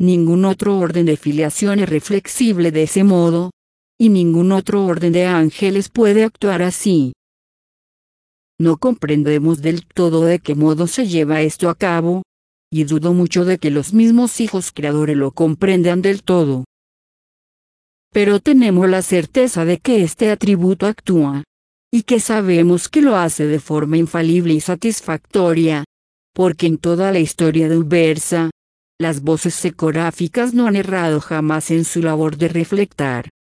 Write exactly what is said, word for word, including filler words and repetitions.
Ningún otro orden de filiación es reflexible de ese modo, y ningún otro orden de ángeles puede actuar así. No comprendemos del todo de qué modo se lleva esto a cabo, y dudo mucho de que los mismos hijos creadores lo comprendan del todo. Pero tenemos la certeza de que este atributo actúa, y que sabemos que lo hace de forma infalible y satisfactoria, porque en toda la historia de Ubersa, las voces secoráficas no han errado jamás en su labor de reflectar,